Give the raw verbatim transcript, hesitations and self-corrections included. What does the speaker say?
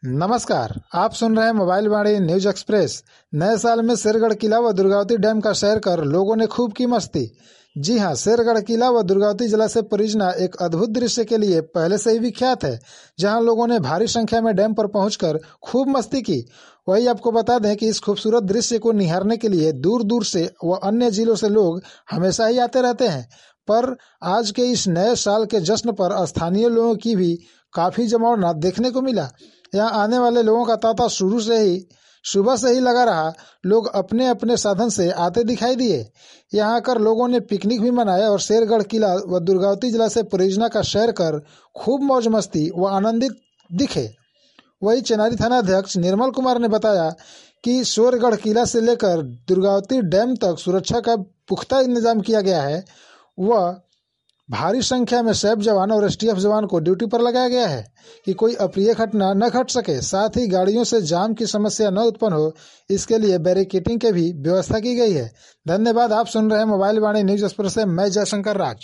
नमस्कार, आप सुन रहे हैं मोबाइल वाणी न्यूज एक्सप्रेस। नए साल में शेरगढ़ किला व दुर्गावती डैम का सैर कर लोगों ने खूब की मस्ती। जी हां, शेरगढ़ किला व दुर्गावती जलाशय परियोजना एक अद्भुत दृश्य के लिए पहले से ही विख्यात है, जहां लोगों ने भारी संख्या में डैम पर पहुंचकर खूब मस्ती की। वही आपको बता दें कि इस खूबसूरत दृश्य को निहारने के लिए दूर दूर से व अन्य जिलों से लोग हमेशा ही आते रहते हैं। पर आज के इस नए साल के जश्न पर स्थानीय लोगों की भी काफी जमावड़ा देखने को मिला। यहाँ आने वाले लोगों का तांता शुरू से ही सुबह से ही लगा रहा। लोग अपने अपने साधन से आते दिखाई दिए। यहाँ आकर लोगों ने पिकनिक भी मनाया और शेरगढ़ किला व दुर्गावती जलाशय परियोजना का सैर कर खूब मौज मस्ती व आनंदित दिखे। वही चेनारी थाना अध्यक्ष निर्मल कुमार ने बताया कि शेरगढ़ किला से लेकर दुर्गावती डैम तक सुरक्षा का पुख्ता इंतजाम किया गया है। वह भारी संख्या में सैप जवान और एसटीएफ जवान को ड्यूटी पर लगाया गया है कि कोई अप्रिय घटना न घट सके। साथ ही गाड़ियों से जाम की समस्या न उत्पन्न हो, इसके लिए बैरिकेडिंग की भी व्यवस्था की गई है। धन्यवाद। आप सुन रहे हैं मोबाइल वाणी न्यूज एक्सप्रेस से मैं जयशंकर राज।